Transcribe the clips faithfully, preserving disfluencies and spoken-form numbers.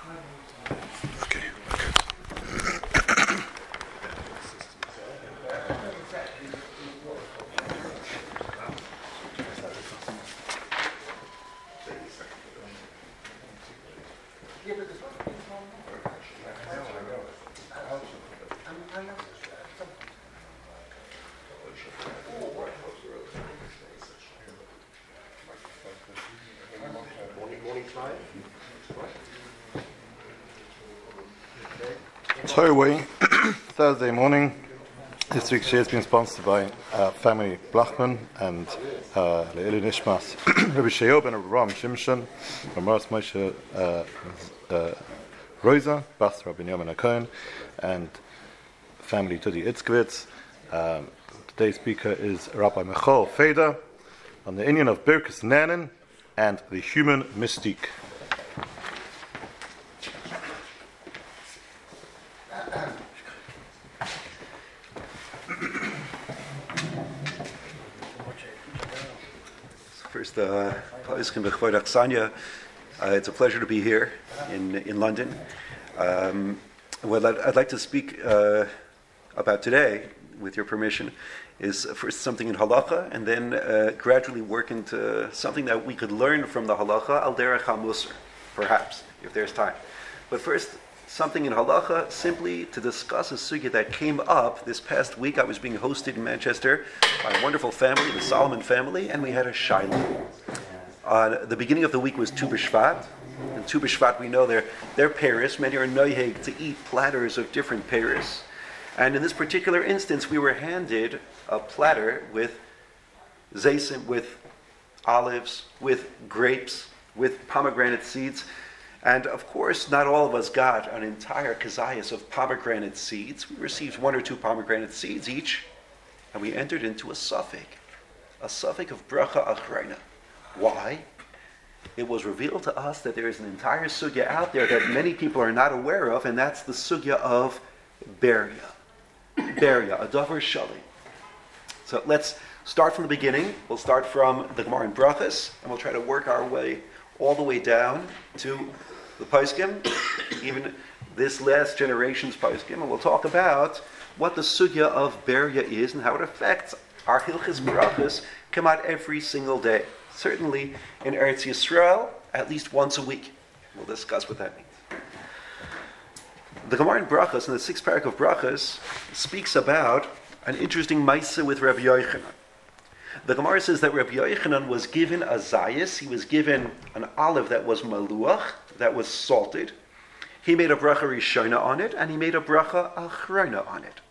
Okay. Torah Thursday morning. This week's share has been sponsored by uh, family Blachman and uh, Le'ili Nishmas Rabbi Sheol ben Avraham Shimshon, Ramas Moshe uh, uh, Rosa, Bas Rabbi Yoman HaKohen, and family Tudi Itzkowitz. Um, today's speaker is Rabbi Michal Feder on the Indian of Birkus Nanan and the human mystique. First, uh, uh, it's a pleasure to be here in in London. Um, what I'd, I'd like to speak uh, about today, with your permission, is first something in halacha, and then uh, gradually work into something that we could learn from the halacha, al derech ha-musar, perhaps, if there's time. But first, something in halacha, simply to discuss a sugya that came up this past week. I was being hosted in Manchester by a wonderful family, the Solomon family, and we had a shaila. Uh, the beginning of the week was Tu B'Shvat, and Tu B'Shvat, we know they're, they're Paris. Many are noyeg to eat platters of different Paris. And in this particular instance, we were handed a platter with zaysim, with olives, with grapes, with pomegranate seeds. And of course, not all of us got an entire kazayas of pomegranate seeds. We received one or two pomegranate seeds each, and we entered into a suffix, a suffix of bracha achrayna. Why? It was revealed to us that there is an entire sugya out there that many people are not aware of, and that's the sugya of beria. Beria, a davar shali. So let's start from the beginning. We'll start from the Gemara in Brachas, and we'll try to work our way all the way down to the Poskim, even this last generation's Poskim, and we'll talk about what the sugya of beria is and how it affects our Hilchis Brachas come out every single day. Certainly in Eretz Yisrael, at least once a week. We'll discuss what that means. The Gemara in Brachas, in the sixth parak of Brachas, speaks about an interesting maisa with Rabbi Yochanan. The Gemara says that Rabbi Yochanan was given a zayis. He was given an olive that was maluach, that was salted. He made a bracha rishona on it, and he made a bracha achrona on it.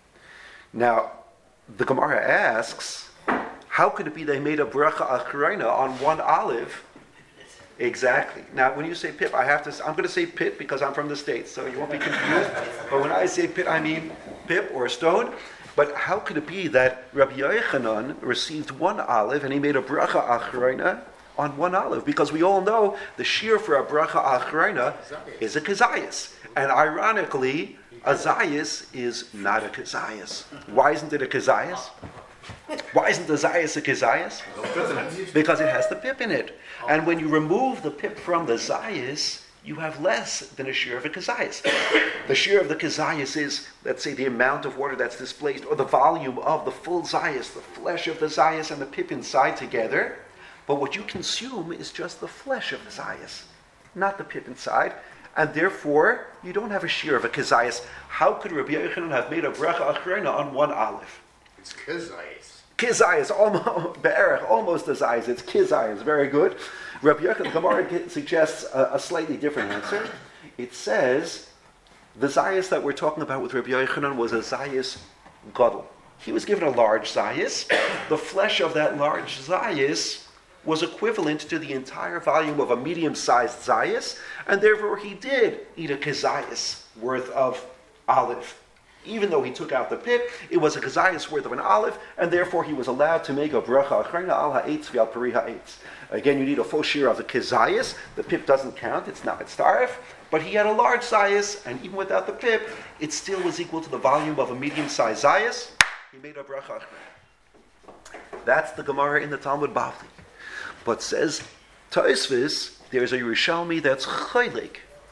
Now, the Gemara asks, how could it be they made a bracha achrona on one olive? Exactly. Now, when you say pip, I have to. I'm going to say pip because I'm from the States, so you won't be confused. But when I say pip, I mean pip or a stone. But how could it be that Rabbi Yochanan received one olive and he made a bracha achrayna on one olive? Because we all know the shear for a bracha achrayna is a kazayas. And ironically, a zayas is not a kazayas. Why isn't it a kazayas? Why isn't the zayas a kazayas? Because it has the pip in it. And when you remove the pip from the zayas, you have less than a shear of a kazayas. The shear of the kazayas is, let's say, the amount of water that's displaced, or the volume of the full zayas, the flesh of the zayas and the pip inside together. But what you consume is just the flesh of the zayas, not the pip inside. And therefore, you don't have a shear of a kazayas. How could Rabbi Yochanan have made a bracha achrona on one olive? It's kizayas. Kizayas, almost be'erech, almost a zayas. It's kizayas. Very good. Rabbi Yochanan, Gemara suggests a, a slightly different answer. It says the zayas that we're talking about with Rabbi Yochanan was a zayas gadol. He was given a large zayas. The flesh of that large zayas was equivalent to the entire volume of a medium-sized zayas, and therefore he did eat a kazayas worth of olive. Even though he took out the pip, it was a kazayas worth of an olive, and therefore he was allowed to make a bracha achrayna al ha'etz v'al peri ha'etz. Again, you need a full shear of the kazayas. The pip doesn't count; it's not mitzaref. But he had a large zayas, and even without the pip, it still was equal to the volume of a medium-sized zayas. He made a bracha achrayna. That's the Gemara in the Talmud Bavli. But says Tosfos, there's a Yerushalmi that's chaylik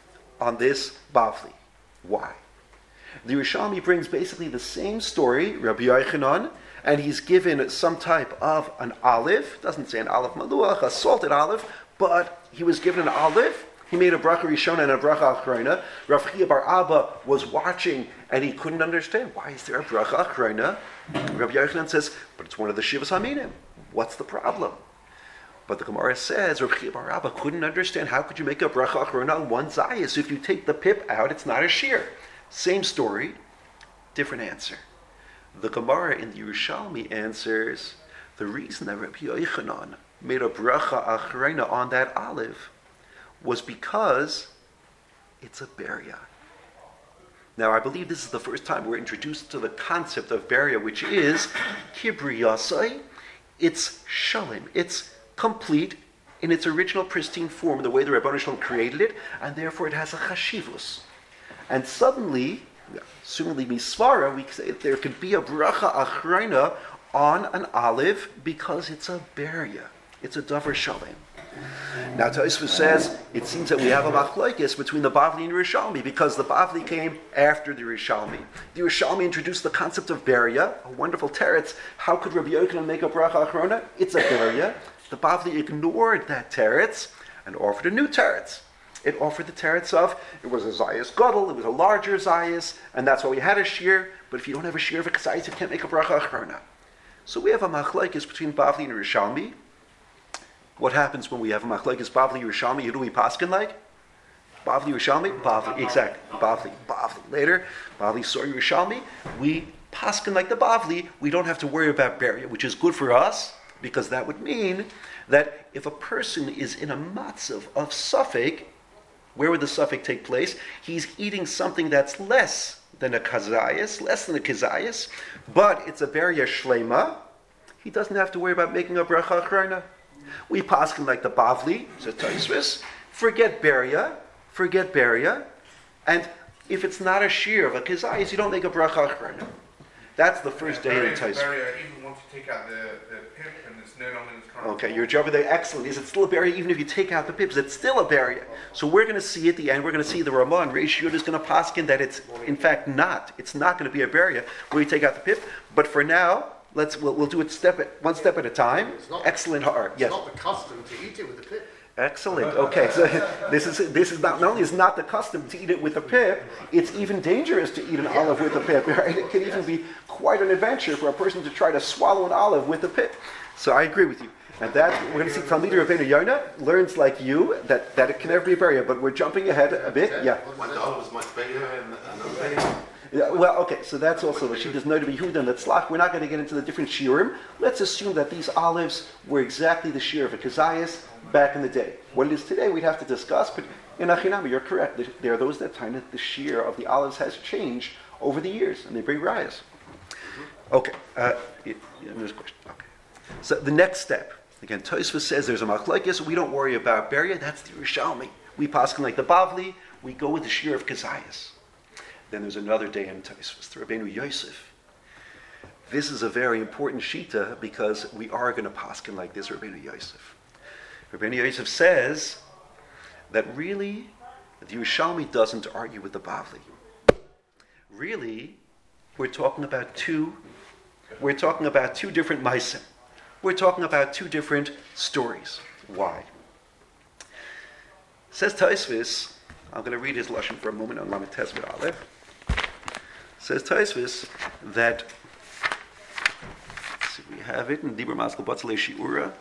on this Bavli. Why? The Yerushalmi brings basically the same story, Rabbi Yochanan, and he's given some type of an olive. Doesn't say an olive maluach, a salted olive, but he was given an olive. He made a bracha rishona and a bracha achrona. Rav Chia bar Abba was watching and he couldn't understand, why is there a bracha achrona? Rabbi Yochanan says, but it's one of the Shivas Haminim. What's the problem? But the Gemara says, Rav Chia bar Abba couldn't understand, how could you make a bracha achrona on one zayis? If you take the pip out, it's not a shear. Same story, different answer. The Gemara in the Yerushalmi answers, the reason that Rabbi Yochanan made a bracha achrona on that olive was because it's a beria. Now, I believe this is the first time we're introduced to the concept of beria, which is kibriyasai. It's shalim. It's complete in its original pristine form, the way the Rebbeinu Shalom created it, and therefore it has a chashivus. And suddenly, assumingly misvara, we say there could be a bracha achrona on an olive because it's a beria. It's a davar shalim. Now Tosfos says it seems that we have a machlokes between the Bavli and the Yerushalmi because the Bavli came after the Yerushalmi. The Yerushalmi introduced the concept of beria, a wonderful teretz. How could Rabbi Yochanan make a bracha achrona? It's a beria. The Bavli ignored that teretz and offered a new teretz. It offered the teretz of, it was a zayis gadol, it was a larger zayis, and that's why we had a shear, but if you don't have a shear of a zayis, you can't make a bracha achrona. So we have a machlokes between Bavli and Yerushalmi. What happens when we have a machlokes Bavli Yerushalmi? Who do we paskin like? Bavli Yerushalmi? Bavli, exactly. Bavli, Bavli. Later, Bavli Sor Yerushalmi. We paskin like the Bavli. We don't have to worry about beria, which is good for us, because that would mean that if a person is in a matzav of safek, where would the safek take place? He's eating something that's less than a kazayas, less than a kazayas, but it's a beria shlema. He doesn't have to worry about making a bracha achrona. We paskin like the Bavli, says Tosfos, forget beria, forget beria, and if it's not a shear of a kizayis, you don't make a bracha achrona. That's the first yeah, day in Tosfos. Tosfos. Even once you take out the, the pip and it's no longer in its current Okay, form. your job there, excellent. Is it still a beria even if you take out the pips? It's still a beria. So we're going to see at the end, we're going to see the Ramah and Reish Yud is going to paskin that it's in fact not. It's not going to be a beria where you take out the pip. But for now, Let's we'll, we'll do it step at, one step at a time. Not, Excellent heart. It's Yes. not the custom to eat it with the pip. Excellent. Okay, so this is this is not, not only is not the custom to eat it with a pip, it's even dangerous to eat an yeah. olive with a pip. Right? It can even be quite an adventure for a person to try to swallow an olive with a pip. So I agree with you. And that we're going to see Talmidei Rabbeinu Yonah learns like you that, that it can never be a barrier. But we're jumping ahead a bit. Yeah. My dog was much bigger and another. Yeah, well, okay, so that's also the Shittas Noda B'Yehuda and Tzlach. We're not going to get into the different shiurim. Let's assume that these olives were exactly the shiur of a kazayas back in the day. What it is today, we'd have to discuss, but in Achinami, you're correct. There are those that time that the shiur of the olives has changed over the years, and they bring rayas. Okay, uh, yeah, there's a question. Okay, so the next step, again, Tosfos says there's a machlokes. We don't worry about beria. That's the Yerushalmi. We paskin like the Bavli. We go with the shiur of kazayas. Then there's another day in Tosfos, the Rabbeinu Yosef. This is a very important shita because we are going to paskin like this, Rabbeinu Yosef. Rabbeinu Yosef says that really the Yerushalmi doesn't argue with the Bavli. Really, we're talking about two. We're talking about two different ma'asim. We're talking about two different stories. Why? Says Tosfos. I'm going to read his lashon for a moment on Lamed Tes with Aleph. Says Tosfos that, see, we have it in Dibur Maskal Batzalei Shiura.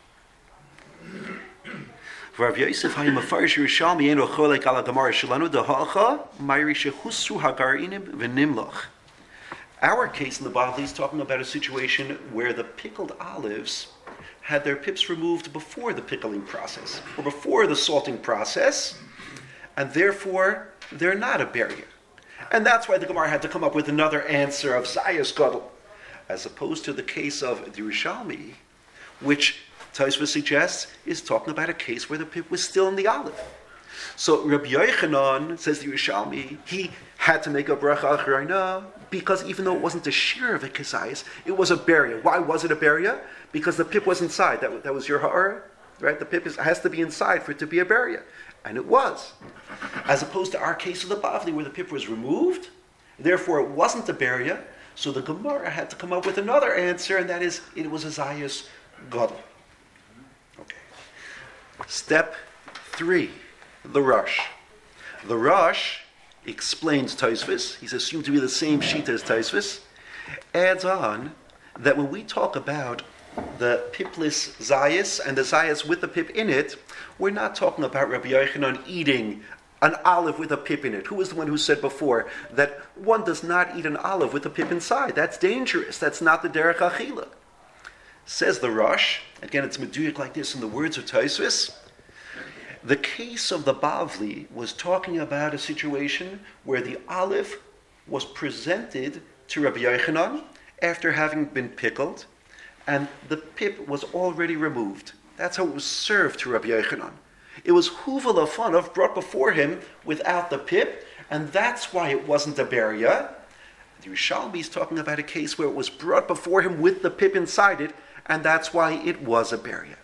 Rav Yosef hayim mafarish Yerushalmi eno cholek ala Gemara shelanu dehalcha mayri shehusru hagarinim v'nimlach. Our case in the Bavli is talking about a situation where the pickled olives had their pips removed before the pickling process or before the salting process, and therefore they're not a beria. And that's why the Gemara had to come up with another answer of Zayas Gadol, as opposed to the case of the Yerushalmi, which Tosfos suggests is talking about a case where the pip was still in the olive. So Rabbi Yochanan, says the Yerushalmi, he had to make a bracha achrona because even though it wasn't a shear of a kazayas, it was a beria. Why was it a beria? Because the pip was inside. That, that was your ha'ara, right? The pip is, has to be inside for it to be a beria. And it was. as opposed to our case of the Bavli where the pip was removed, therefore it wasn't a beria. So the Gemara had to come up with another answer, and that is it was a Zayas Gadol. Okay. Step three, the Rosh. The Rosh explains Tosfos. He's assumed to be the same Shita as Tosfos. Adds on that when we talk about the pipless Zayas and the Zayas with the pip in it, we're not talking about Rabbi Yochanan eating an olive with a pip in it. Who was the one who said before that one does not eat an olive with a pip inside? That's dangerous. That's not the derech achila. Says the Rosh, again it's meduyik like this in the words of Tosfos, the case of the Bavli was talking about a situation where the olive was presented to Rabbi Yochanan after having been pickled, and the pip was already removed. That's how it was served to Rabbi Yochanan. It was huval afanov brought before him without the pip, and that's why it wasn't a beria. The Yerushalmi is talking about a case where it was brought before him with the pip inside it, and that's why it was a beria.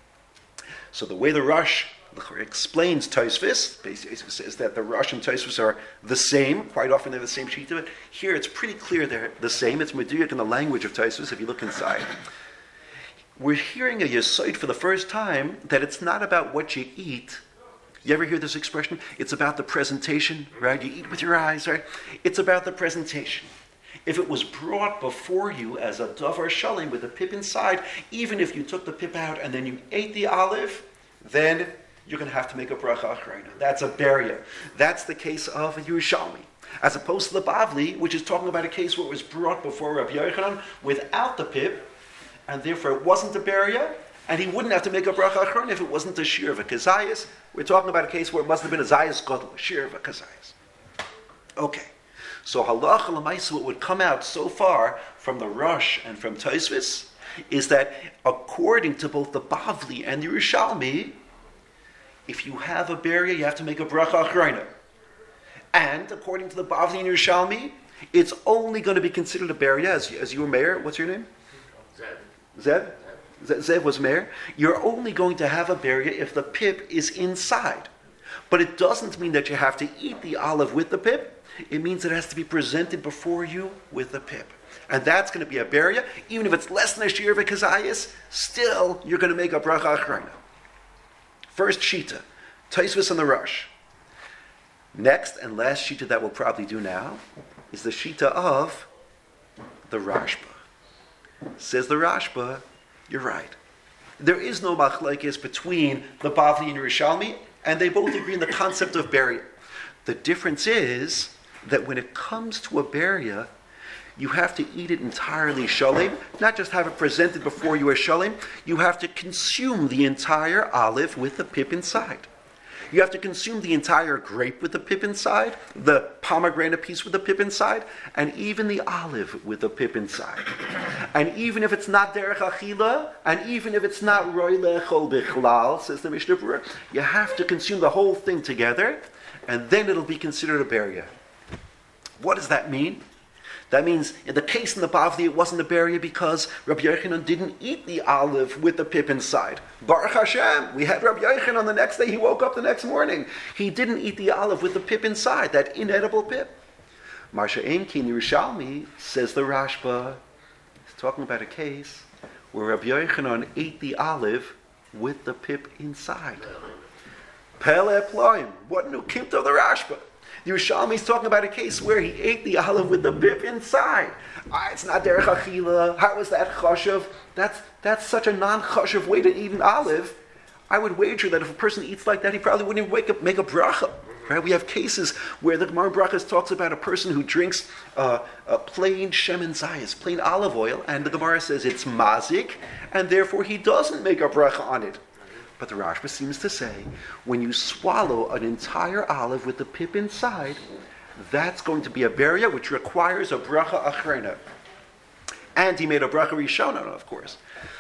So the way the Rosh explains Tosfos, basically says that the Rosh and Tosfos are the same. Quite often they're the same sheet of it. Here it's pretty clear they're the same. It's meduyik in the language of Tosfos if you look inside. We're hearing a yesod for the first time that it's not about what you eat. You ever hear this expression? It's about the presentation, right? You eat with your eyes, right? It's about the presentation. If it was brought before you as a davar shalim with a pip inside, even if you took the pip out and then you ate the olive, then you're going to have to make a bracha achrayna. That's a beria. That's the case of a Yerushalmi. As opposed to the Bavli, which is talking about a case where it was brought before Rabbi Yochanan without the pip, and therefore it wasn't a beria, and he wouldn't have to make a bracha achrayna if it wasn't a shir of a kazayas. We're talking about a case where it must have been a zayas gadol, a shir of a kazayas. Okay. So halacha l'maisa, what would come out so far from the Rosh and from Tosfos is that according to both the Bavli and the Yerushalmi, if you have a beria, you have to make a bracha achrayna. And according to the Bavli and Yerushalmi, it's only going to be considered a beria, as, as you were mayor. What's your name? Zev. Zev? Zev was mayor. You're only going to have a beria if the pip is inside. But it doesn't mean that you have to eat the olive with the pip. It means it has to be presented before you with the pip. And that's going to be a beria. Even if it's less than a shir of a kazayas, still you're going to make a bracha achrayna. First shita, Tosfos and the Rosh. Next and last shita that we'll probably do now is the shita of the Rashba. Says the Rashba, you're right. There is no machlekes between the Bavli and Yerushalmi, and they both agree in the concept of beria. The difference is that when it comes to a beria, you have to eat it entirely shalim, not just have it presented before you as shalim. You have to consume the entire olive with the pip inside. You have to consume the entire grape with the pip inside, the pomegranate piece with the pip inside, and even the olive with the pip inside. And even if it's not derech achila, and even if it's not roi lechol bichlal, says the Mishnah Berurah, you have to consume the whole thing together, and then it'll be considered a beria. What does that mean? That means, in the case in the Bavli, it wasn't a beria because Rabbi Yochanan didn't eat the olive with the pip inside. Baruch Hashem, we had Rabbi Yochanan the next day, he woke up the next morning. He didn't eat the olive with the pip inside, that inedible pip. Marsha Einkin Yerushalmi, says the Rashba, he's talking about a case where Rabbi Yochanan ate the olive with the pip inside. Pele Ploim, what new kimt of the Rashba? Yerushalmi is talking about a case where he ate the olive with the pip inside. Ah, it's not derech achila. How is that chashuv? That's that's such a non-chashuv way to eat an olive. I would wager that if a person eats like that, he probably wouldn't even wake up, make a bracha. Right? We have cases where the Gemara Brachas talks about a person who drinks uh, a plain shemen zayis, plain olive oil, and the Gemara says it's mazik, and therefore he doesn't make a bracha on it. But the Rashba seems to say, when you swallow an entire olive with the pip inside, that's going to be a beria, which requires a bracha achrayna. And he made a bracha rishona, of course.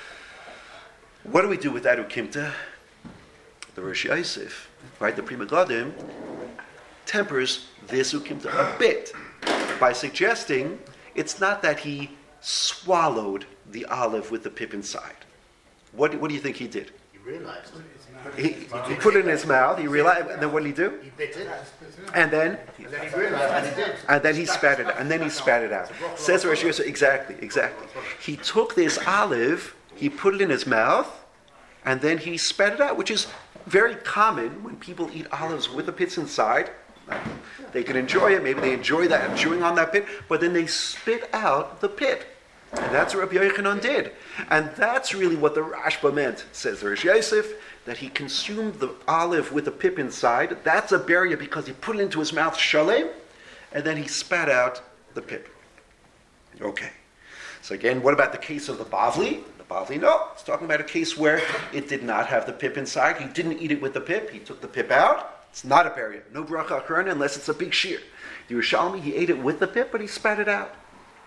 What do we do with that ukimta? The Rosh Yosef, right, the Pri Megadim, tempers this ukimta a bit by suggesting it's not that he swallowed the olive with the pip inside. What, what do you think he did? He realised. He, he put it in his mouth. He realized. And then what did he do? He bit it, And then, and then he realised that he did. and then he spat it. And then he spat it out. Says Rosh Yosef, exactly, exactly. He took this olive, he put it in his mouth, and then he spat it out, which is very common when people eat olives with the pits inside. They can enjoy it. Maybe they enjoy that chewing on that pit, but then they spit out the pit. And that's what Rabbi Yochanan did. And that's really what the Rashba meant, says Rosh Yosef, that he consumed the olive with the pip inside. That's a beria because he put it into his mouth shalem, and then he spat out the pip. Okay. So again, what about the case of the Bavli? The Bavli, no. It's talking about a case where it did not have the pip inside. He didn't eat it with the pip. He took the pip out. It's not a beria. No bracha achrona unless it's a big shear. The Yerushalmi, he ate it with the pip, but he spat it out.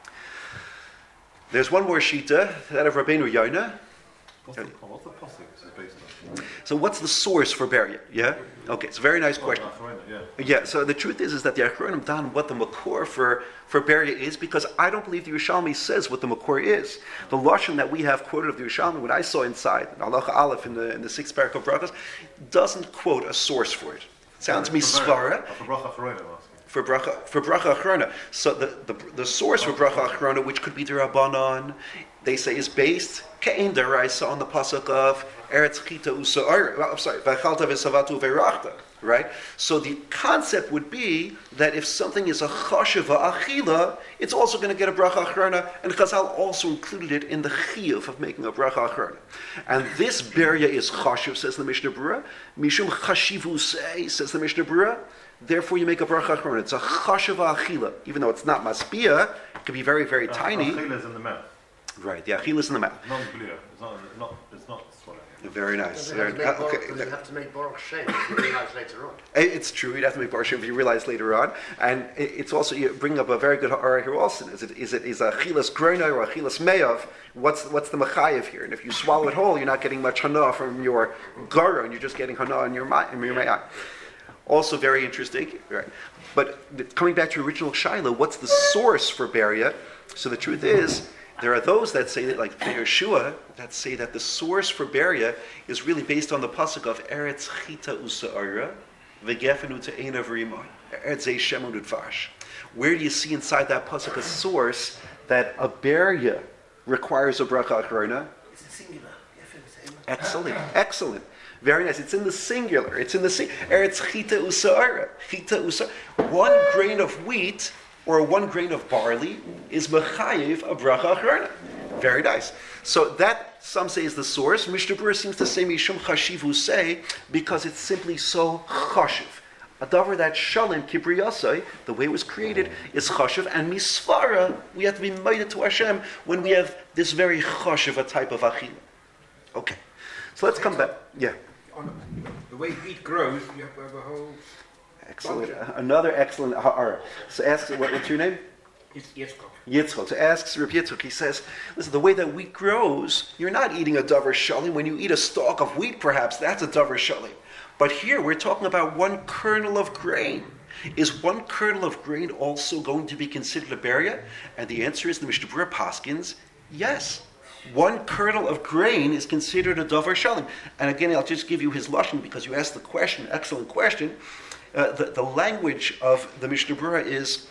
There's one more shita, that of Rabbeinu Yonah. What's the, what's the pasuk this is based on? So what's the source for beria? Yeah? Okay, it's a very nice question. Yeah. Yeah, so the truth is is that the Achronim don what the makor for, for beria is, because I don't believe the Yerushalmi says what the makor is. The lashon that we have quoted of the Yerushalmi, what I saw inside, Halacha Aleph in the in the sixth parak of Brachos, doesn't quote a source for it. It sounds misvara. For bracha achrona, I'm asking. For bracha, for bracha achrona. So the, the the source for bracha achrona, which could be the Rabbanon, they say is based ke'en deraisa on the pasuk of Eretz Chita Usa'ar. Well, I'm sorry, V'achalta v'savatu v'rachta. Right. So the concept would be that if something is a chashiva achila, it's also going to get a bracha achrona, and Chazal also included it in the chiyuv of making a bracha achrona. And this beria is chashiv, says the Mishnah Berurah. Mishum chashivu say, says the Mishnah Berurah. Therefore, you make a bracha achrona. It's a chashiva achila, even though it's not maspia. It can be very, very Uh, tiny. Achila is in the mouth. Right. The achila is in the mouth. Non blia. It's not. Not. It's not swallowing. Very nice. Does it Very, have to make uh, Baruch- okay. does it have to make Baruch Shem, if you realise later on? It's true. You'd have to make barsha if you realize later on, and it- it's also you bring up a very good ha'ara here also. Is it is it is a chilas groina or a chilas meyav? What's what's the machayev here? And if you swallow it whole, you're not getting much hana from your gara, and you're just getting hana in your ma- in your mayah. Also very interesting, right? But the, coming back to original shaila, what's the source for beria? So the truth is, there are those that say that, like Yeshua, that say that the source for beria is really based on the pasuk of Eretz Chita Usa'ara, V'gefenu Te'ena V'rimon, Eretz Zei Shemon Udvash. Where do you see inside that pasuk a source that a beria requires a bracha achrona? It's a singular. Excellent, excellent. Very nice. It's in the singular. It's in the sing. Eretz Chita Usa'ara. Chita Usa'ara. One grain of wheat or one grain of barley is mechayiv a bracha achrona. Very nice. So that, some say, is the source. Mishnah Berurah seems to say mishum chashivu say, because it's simply so chashiv. A davar that shalom kibriyasai, the way it was created, is chashiv, and misvara, we have to be made to Hashem when we have this very chashiv a type of achila. Okay. So let's come back. Yeah. On the way wheat grows, you have to have a whole. Excellent. Uh, another excellent ha'ara. So ask, what, what's your name? It's Yitzchak. Yitzchak. So asks Rabbi Yitzchak, he says, listen, the way that wheat grows, you're not eating a davar shalim. When you eat a stalk of wheat, perhaps, that's a davar shalim. But here, we're talking about one kernel of grain. Is one kernel of grain also going to be considered a beria? And the answer is, the Mishnah Berurah paskins, yes. One kernel of grain is considered a davar shalim. And again, I'll just give you his lashon because you asked the question, excellent question. Uh, the, the language of the Mishnah Berurah is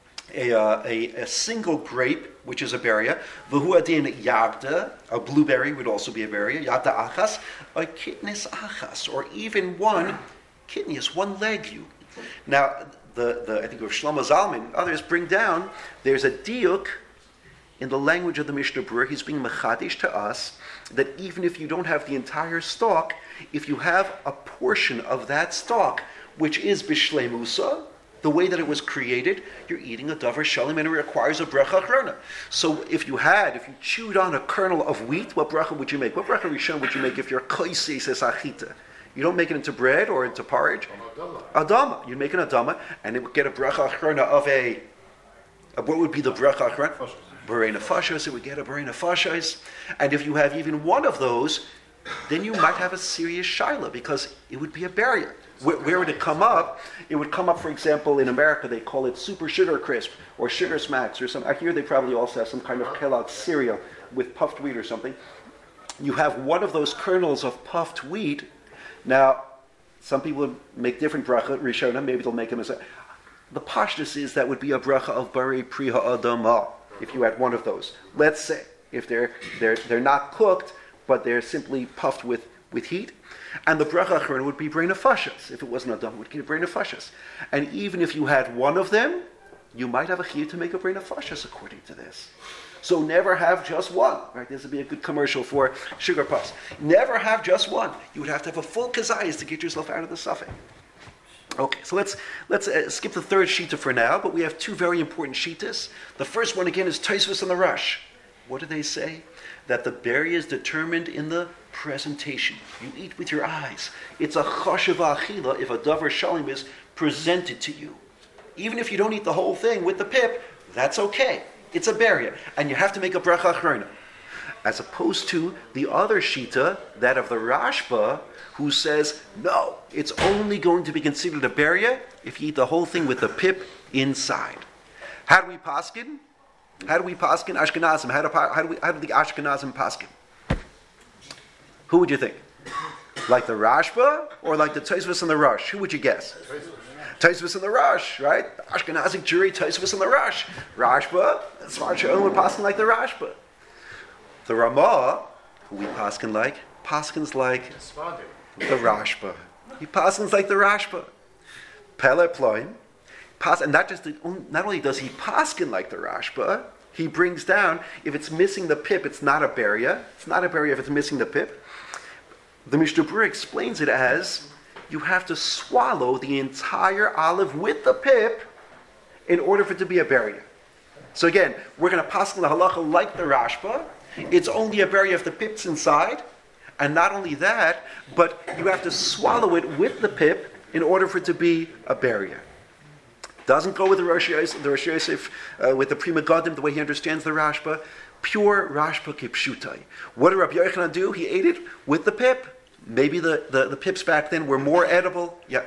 a, uh, a, a single grape, which is a beria. V'hu adin yagda, a blueberry would also be a beria. Yagda achas, a kitnis achas, or even one kitnius, one legu. Now, the, the I think of Shlomo Zalman, others bring down, there's a diuk in the language of the Mishnah Berurah. He's being mechadish to us that even if you don't have the entire stalk, if you have a portion of that stalk, which is bishleimusa, the way that it was created, you're eating a davar shalim, and it requires a bracha achrona. So if you had, if you chewed on a kernel of wheat, what bracha would you make? What bracha rishon would you make if you're koises es achita? You don't make it into bread or into porridge. Adama. You'd make an adama, and it would get a bracha achrona of a, a, what would be the bracha achrona? Berei nefashos. It would get a berei nefashos. And if you have even one of those, then you might have a serious shaila, because it would be a beria. Where, where would it come up? It would come up, for example, in America, they call it Super Sugar Crisp or Sugar Smacks or some. Here they probably also have some kind of Kellogg's cereal with puffed wheat or something. you have one of those kernels of puffed wheat. Now, some people make different bracha, Rishona, maybe they'll make them as a... The pashtus is that would be a bracha of bari pri ha'adama, if you had one of those. Let's say, if they're they're they're not cooked, but they're simply puffed with, with heat. And the bracha achrona would be brain nefashos. If it wasn't a dam, it would be brain nefashos. And even if you had one of them, you might have a chiyuv to make a brain nefashos according to this. So never have just one. Right? This would be a good commercial for sugar puffs. Never have just one. You would have to have a full kazayas to get yourself out of the suffix. Okay, so let's let's uh, skip the third shita for now, but we have two very important shitas. The first one again is Tosfos and the Rush. What do they say? That the berry is determined in the presentation. You eat with your eyes. It's a chashuva achila if a davar shalim is presented to you. Even if you don't eat the whole thing with the pip, that's okay. It's a berry, and you have to make a bracha achrona. As opposed to the other shita, that of the Rashba, who says, no, it's only going to be considered a berry if you eat the whole thing with the pip inside. How do we paskin? How do we paskin Ashkenazim? How do, how do we? How do the Ashkenazim paskin? Who would you think? Like the Rashba or like the Tosfos and the Rush? Who would you guess? Tosfos and the Rush, right? Ashkenazic jury, Tosfos and the Rush. Rashba, Smart Shalom would paskin like the Rashba. The Ramah, who we paskin like, paskins like the Rashba. He paskins like the Rashba. Pele Ploim. Pas, and not just the, not only does he paskin like the Rashba, he brings down, if it's missing the pip, it's not a beria. It's not a beria if it's missing the pip. The Mishnah Berurah explains it as, you have to swallow the entire olive with the pip in order for it to be a beria. So again, we're going to paskin the halacha like the Rashba. It's only a beria if the pip's inside. And not only that, but you have to swallow it with the pip in order for it to be a beria. Doesn't go with the Rosh Yosef, the Rosh Yosef uh, with the Prima Godim, the way he understands the Rashba. Pure Rashba kipshutai. What did Rabbi Yochanan do? He ate it with the pip. Maybe the, the, the pips back then were more edible. Yeah.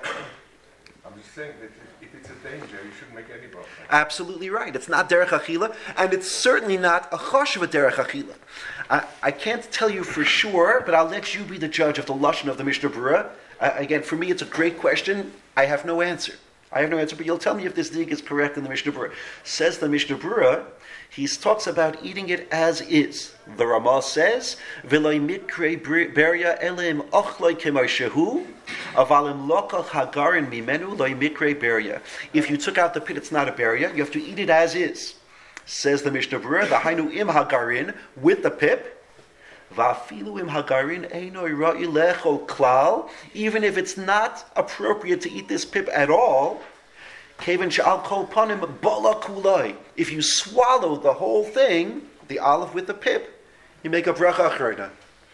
I'm just saying that if it's a danger, you shouldn't make any bracha. Absolutely right. It's not derech achila, and it's certainly not a choshev derech achila. I, I can't tell you for sure, but I'll let you be the judge of the lashon of the Mishnah Berurah. Uh, again, for me, it's a great question. I have no answer. I have no answer, but you'll tell me if this dig is correct in the Mishnah Berurah. Says the Mishnah Berurah, he talks about eating it as is. The Ramah says, "V'loi mikre beria elim ochloi k'moshehu, avalim lokach hagarin mimenu loi mikre beria." If you took out the pit, it's not a beria. You have to eat it as is. Says the Mishnah Berurah, the hainu im hagarin with the pip. Va'afilu im hagarin einoi ra'i lechol klal. Even if it's not appropriate to eat this pip at all, kevan she'al kol panim bala kulai. If you swallow the whole thing, the olive with the pip, you make a bracha achrona.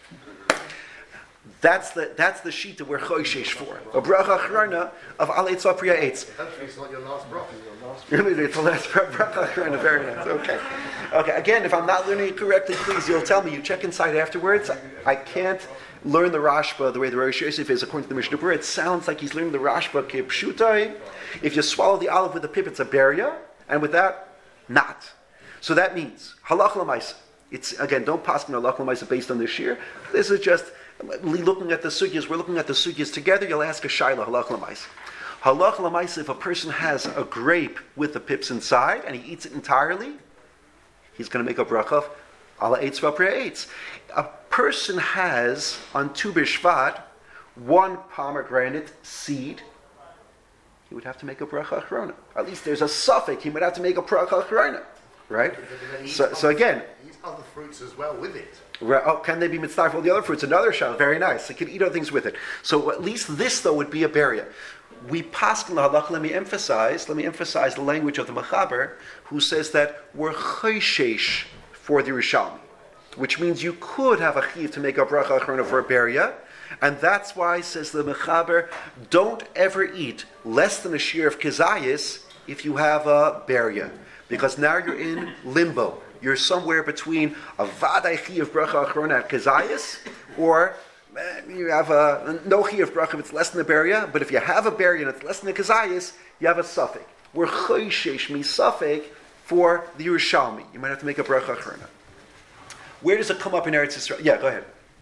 That's the that's the shita we're choishesh for. A bracha achrona of al eitz apriya eitz. Hopefully it's not your last bracha. Really, it's the last bracha achrona. Very nice. Okay. Okay. Again, if I'm not learning it correctly, please, you'll tell me. You check inside afterwards. I can't learn the Rashba the way the Rosh Yosef is according to the Mishnah Berurah. It sounds like he's learning the Rashba kipshutai. If you swallow the olive with the pip, it's a beria, and with that, not. So that means halach l'maisa. It's again, don't pass me halach l'maisa based on this shir. This is just looking at the sugyas. We're looking at the sugyas together. You'll ask a shaila halach l'maisa. Halach l'maisa. If a person has a grape with the pips inside and he eats it entirely, he's going to make a bracha ala eitz v'apriya eitz. A person has on Tu B'Shvat one pomegranate seed. He would have to make a bracha achrona. At least there's a suffix. He would have to make a bracha achrona, right? So, so again, he eats other fruits as well with it. Right, oh, can they be mitzvah for all the other fruits? Another shal, very nice. They can eat other things with it. So at least this though would be a beria. We paskin lahalach. Let me emphasize. Let me emphasize the language of the Mechaber, who says that we're choishesh for the Rishalmi, which means you could have a chiyuv to make a bracha achrona for a beria. And that's why, says the Mechaber, don't ever eat less than a shear of kizayis if you have a beria. Because now you're in limbo. You're somewhere between a vaday chiyuv bracha achrona at kizayis, or you have a no chiyuv bracha if it's less than a beria, but if you have a beria and it's less than a kizayis, you have a suffix. We're choishesh mi suffix for the Yerushalmi. You might have to make a bracha achrona. Where does it come up in Eretz Yisrael? Yeah, go ahead.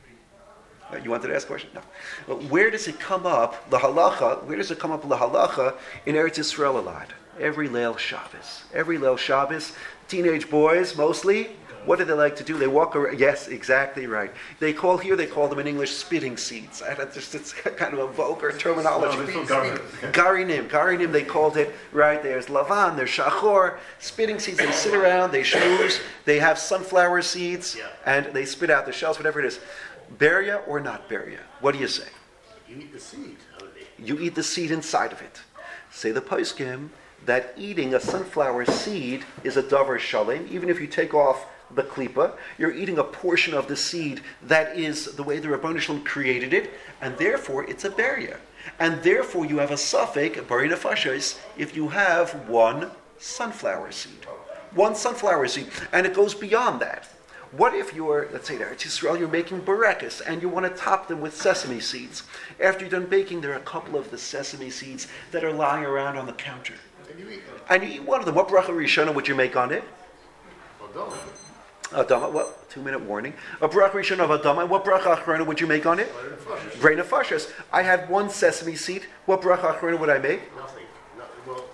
You wanted to ask a question? No. But where does it come up, the halacha, where does it come up, the halacha, in Eretz Yisrael a lot? Every Leil Shabbos. Every Leil Shabbos, teenage boys mostly, what do they like to do? They walk around. Yes, exactly right. They call here, they call them in English spitting seeds. I don't, just, it's kind of a vulgar terminology. No, Garinim. Garinim, they called it, right? There's Lavan, there's Shachor. Spitting seeds, they sit around, they schmooze, they have sunflower seeds, Yeah. and they spit out the shells, whatever it is. Beria or not beria? What do you say? You eat the seed only. You eat the seed inside of it. Say the poskim that eating a sunflower seed is a davar shalem, even if you take off the klipa, you're eating a portion of the seed that is the way the Rabban Shalom created it, and therefore it's a beria. And therefore you have a suffix, bari nefashos, if you have one sunflower seed. One sunflower seed. And it goes beyond that. What if you're, let's say, Eretz Yisrael, you're making barekas and you want to top them with sesame seeds. After you're done baking, there are a couple of the sesame seeds that are lying around on the counter. And you eat them. And you eat one of them. What bracha rishona would you make on it? Well done. Adama, well, two minute warning. A bracha rishona of Adama. And what bracha achrona would you make on it? Brain of Fashas. I had one sesame seed. What bracha achrona would I make? Nothing. No, well,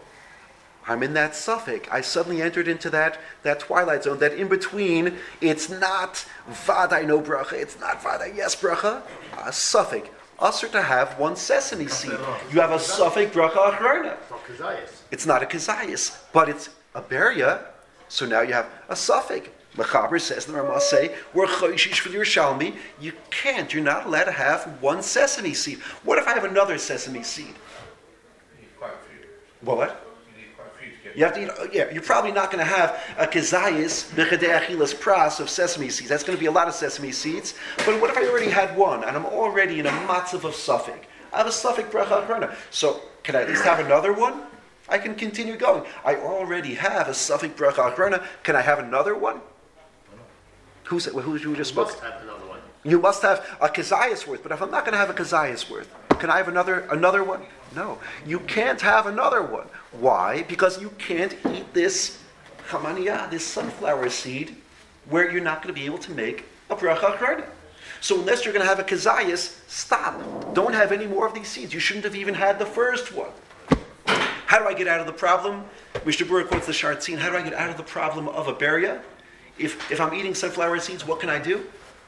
I'm in that suffix. I suddenly entered into that, that twilight zone, that in between, it's not vaday no bracha, it's not vaday yes bracha, a suffix. Usher to have one sesame seed. You have a suffix bracha achrona. it's not kazayas. It's not a kazayas, but it's a beria, so now you have a suffix. Mechaber says, the Ramah say, we're choishish for your shalmi. You can't, you're not allowed to have one sesame seed. What if I have another sesame seed? You need quite a few. What? You need quite a few to get You have to eat, yeah, you're probably not going to have a kezayis b'chedei achilas pras of sesame seeds. That's going to be a lot of sesame seeds. But what if I already had one and I'm already in a matzav of suffix? I have a suffix bracha achrona. So can I at least have another one? I can continue going. I already have a suffix bracha achrona. Can I have another one? Who's who, who just You spoke? must have another one. You must have a kezayis worth. But if I'm not going to have a kezayis worth, can I have another another one? No, you can't have another one. Why? Because you can't eat this chamaniah, this sunflower seed, where you're not going to be able to make a bracha achrona. So unless you're going to have a kezayis, stop. Don't have any more of these seeds. You shouldn't have even had the first one. How do I get out of the problem? Mishnah Berurah quotes the Shartzin. How do I get out of the problem of a beria? If if I'm eating sunflower seeds, what can I do?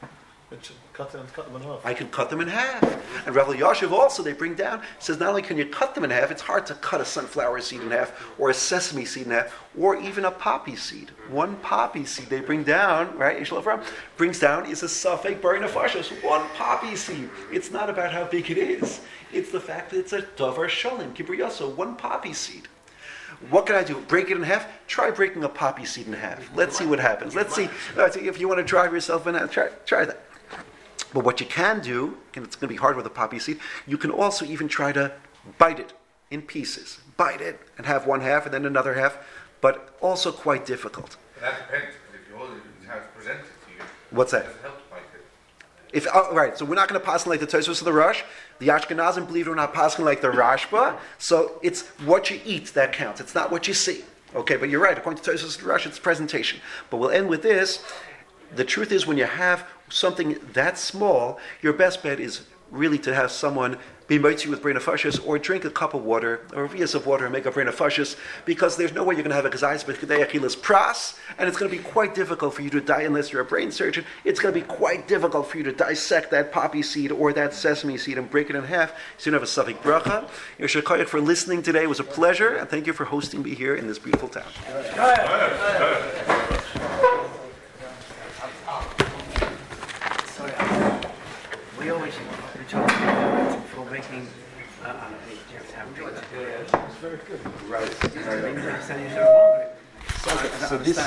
Cut them, cut them in half. I can cut them in half. And Rav Yashiv also, they bring down, says not only can you cut them in half, it's hard to cut a sunflower seed in half, or a sesame seed in half, or even a poppy seed. One poppy seed they bring down, right, Yishel Avram, brings down is a suffix bari nefashos, one poppy seed. It's not about how big it is. It's the fact that it's a davar shalom, kibriyaso, one poppy seed. What can I do? Break it in half? Try breaking a poppy seed in half. Let's see what happens. Let's see. Let's see if you want to drive yourself in, try, try that. But what you can do, and it's going to be hard with a poppy seed, you can also even try to bite it in pieces. Bite it and have one half and then another half, but also quite difficult. But that depends, because if you hold it, how it's presented to you. What's that? It doesn't help to bite it. If, oh, right, so we're not going to pass like the Tosfos of the Rosh. The Ashkenazim believe we're not passing like the Rashba. So it's what you eat that counts. It's not what you see. Okay, but you're right. According to Tosfos of the Rosh, it's presentation. But we'll end with this. The truth is, when you have something that small, your best bet is really to have someone be mitzi with brain nefashos, or drink a cup of water, or a vias of water, and make a brain nefashos, because there's no way you're going to have a kazayis b'chedei achilas pras, and it's going to be quite difficult for you to die unless you're a brain surgeon. It's going to be quite difficult for you to dissect that poppy seed or that sesame seed and break it in half. So you don't have a suffix bracha. Yosher Koyach for listening today. It was a pleasure, and thank you for hosting me here in this beautiful town. We always we talk about for making uh, uh, you have to have joints. It's very good. Right. So, so this